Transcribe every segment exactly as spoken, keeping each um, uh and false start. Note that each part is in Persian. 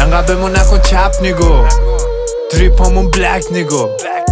انقدر بمون نکن چپ نگو، دریپامون بلک نگو،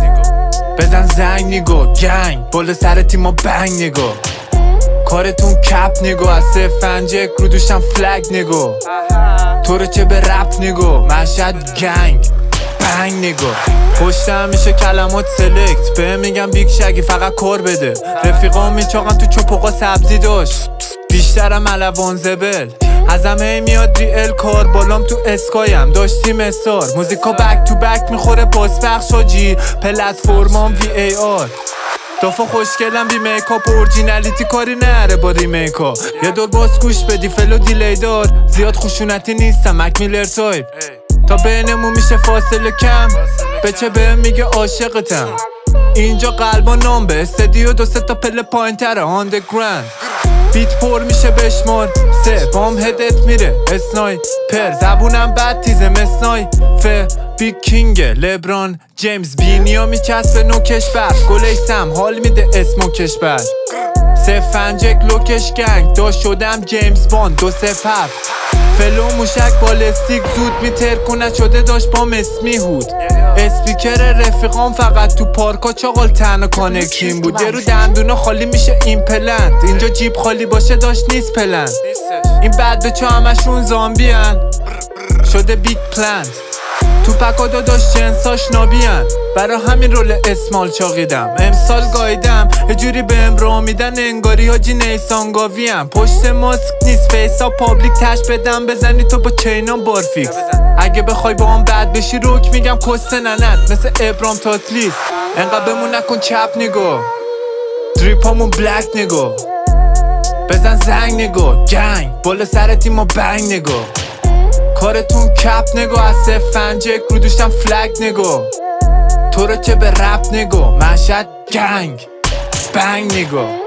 بزن زنگ نگو، گنگ بالا سر تیما بنگ نگو، کارتون کپ نگو، از سه فنجک رو دوشم فلگ نگو، تو رو چه به رپ نگو، مشهد گنگ بنگ نگو. پشتم میشه کلمات سلکت، به میگم بیگ شگی فقط کار بده، رفیقام میچاقن تو چپقا سبزی داشت، بیشترم علوان زبل، از همه میاد ریل کار، بالام تو اسکایم داشتیم استار، موزیکا بک تو بک میخوره باز پخش حاجی، پلتفرمام وی ای آر، دافا خوشگلم بی میکاپ، اورجینالیتی کاری نره با ریمیکا، یه دور باز گوش بدی فلو دیلی دار، زیاد خشونتی نیستم مک میلر تایپ، تا بینمون میشه فاصله کم، بچه بهم میگه عاشقتم، اینجا قلبا نامبه استدیو دو سه تا پله پایین تره آندرگراند، بیت پر میشه بشمار سه بام هدت میره اسنای پر، زبونم بد تیزه مسنای ف بیگ کینگ لبران جیمز، بینیا میچسبه نوکش بر گلش سم حال میده اسمو کشبر، سه فنجک لوکش گنگ داشت شدم جیمز باند دو سف هفت، فلو موشک بالستیک زود میترکونه شده داشت با مسمی هود، اسپیکر رفیقام فقط تو پارکا چاقال تنها کانکشن بود، یه رو دندونا خالی میشه این پلنت، اینجا جیب خالی باشه داشت نیست پلنت، این بد بچه همشون زامبی هن شده بیگ پلنت، تو پکا داداش جنساش نابیان، برا همین رول اسمال چاقیدم، امسال گایدم یه جوری بهم راه میدن انگاری حاجی نیسان گاویم، پشت ماسک نیست فیسا پابلیک تش بدم بزنی تو با چینام بارفیکس، اگه بخوای با هم بد بشی روک میگم کسته ننت مثل ابرام تاتلیس، انقدر بمون نکن چپ نگو، دریپامون بلک نگو، بزن زنگ نگو، گنگ بالا سر تیما بنگ نگو، کارتون کپ نگو، از سه فنجک رو دوشتم فلگ نگو، تو رو چه به رپ نگو، مشهد گنگ بنگ نگو.